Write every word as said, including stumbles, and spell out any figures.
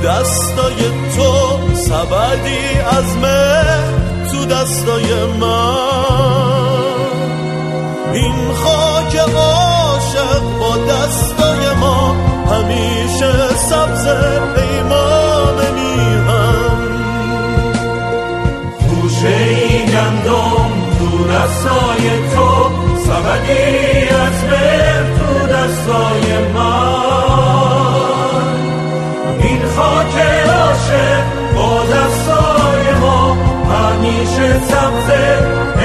دستای تو، سبدی از مهر تو دستای من. این خاک عاشق با دستای ما همیشه سبز پیمان میهم. خوشه گندم تو دستای تو، سبدی از مهر تو دستای من. این خاک عاشق با دستای ما همیشه سبز